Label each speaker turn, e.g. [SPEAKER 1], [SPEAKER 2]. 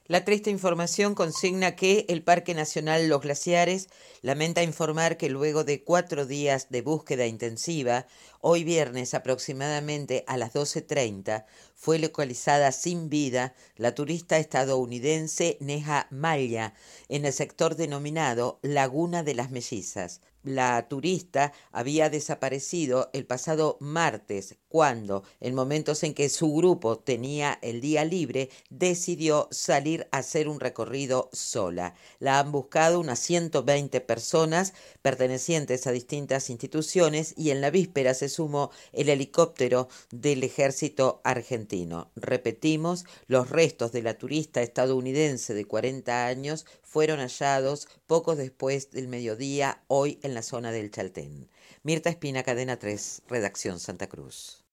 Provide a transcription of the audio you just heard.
[SPEAKER 1] La triste información consigna que el Parque Nacional Los Glaciares lamenta informar que luego de 4 días de búsqueda intensiva, hoy viernes aproximadamente a las 12:30, fue localizada sin vida la turista estadounidense Neha Malla en el sector denominado Laguna de las Mellizas. La turista había desaparecido el pasado martes cuando, en momentos en que su grupo tenía el día libre, decidió salir a hacer un recorrido sola. La han buscado unas 120 personas pertenecientes a distintas instituciones y en la víspera se sumó el helicóptero del ejército argentino. Repetimos, los restos de la turista estadounidense de 40 años fueron hallados poco después del mediodía hoy en la zona del Chaltén. Mirta Espina, Cadena 3, Redacción Santa Cruz.